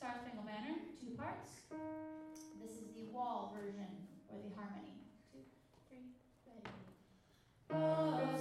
Star Spangled Banner, 2 parts. This is the wall version, or the harmony. 2, 3, ready.